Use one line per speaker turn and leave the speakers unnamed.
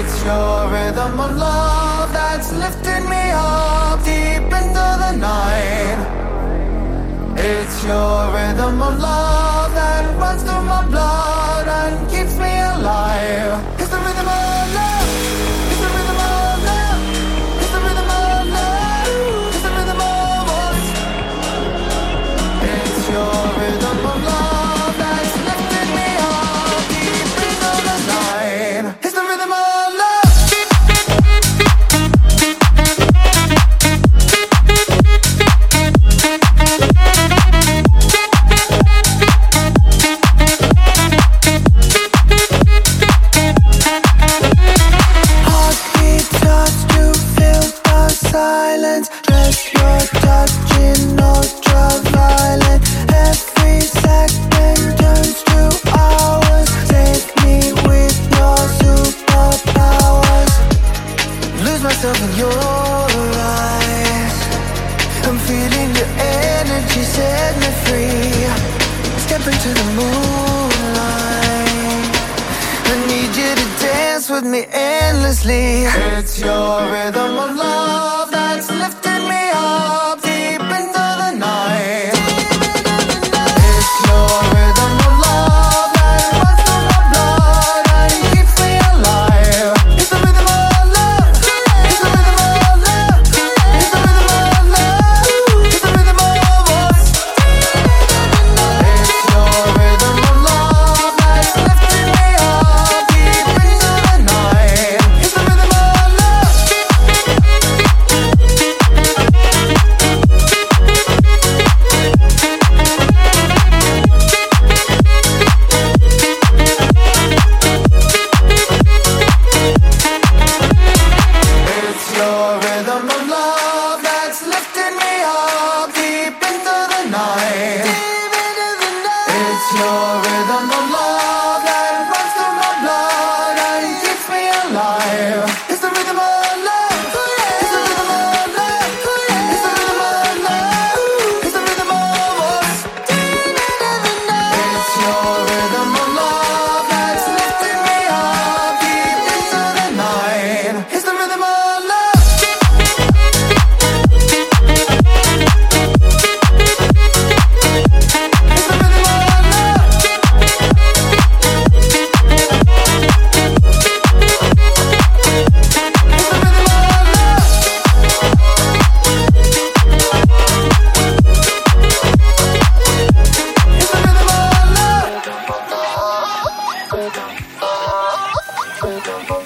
It's your rhythm of love that's lifting me up deep into the night. It's your rhythm of love that runs through my blood and keeps me alive. It's the rhythm of love. It's the rhythm of love. It's the rhythm of love. It's the rhythm of us. It's your rhythm of love that's lifting me up deep into the night. It's the rhythm of love. Silence, dress your touch in ultraviolet. Every second turns to hours. Take me with your superpowers. Lose myself in your eyes. I'm feeling your energy, set me free. Step into the moonlight. I need you to dance with me endlessly. It's your rhythm of love that's lifting me up deep into the night. It's your rhythm of love that runs through my blood and keeps me alive. It's the rhythm of love. It's the rhythm of love. It's the rhythm of love. It's the rhythm of us. It's your rhythm of love that's lifting me up deep into the night. It's the rhythm of love. It's your rhythm of love that's lifting me up deep into the night. It's your rhythm of love that runs through my blood and keeps me alive. It's the rhythm of love. It's the rhythm of love. It's the rhythm of love. It's the rhythm of us. It's your rhythm of love that's lifting me up deep into the night. It's the rhythm of love. It's the rhythm of love.